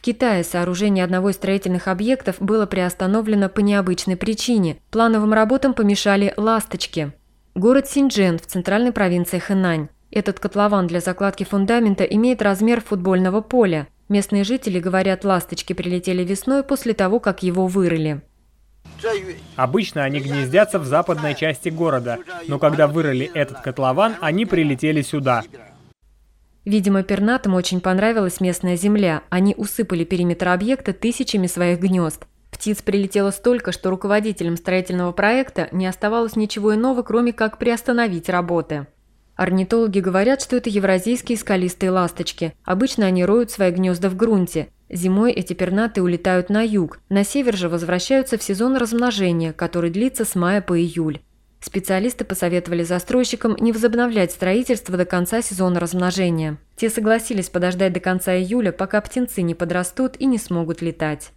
Китае сооружение одного из строительных объектов было приостановлено по необычной причине. Плановым работам помешали ласточки. Город Синьчжэн в центральной провинции Хэнань. Этот котлован для закладки фундамента имеет размер футбольного поля. Местные жители говорят, ласточки прилетели весной после того, как его вырыли. Обычно они гнездятся в западной части города, но когда вырыли этот котлован, они прилетели сюда. Видимо, пернатым очень понравилась местная земля. Они усыпали периметр объекта тысячами своих гнезд. Птиц прилетело столько, что руководителям строительного проекта не оставалось ничего иного, кроме как приостановить работы. Орнитологи говорят, что это евразийские скалистые ласточки. Обычно они роют свои гнезда в грунте. Зимой эти пернатые улетают на юг. На север же возвращаются в сезон размножения, который длится с мая по июль. Специалисты посоветовали застройщикам не возобновлять строительство до конца сезона размножения. Те согласились подождать до конца июля, пока птенцы не подрастут и не смогут летать.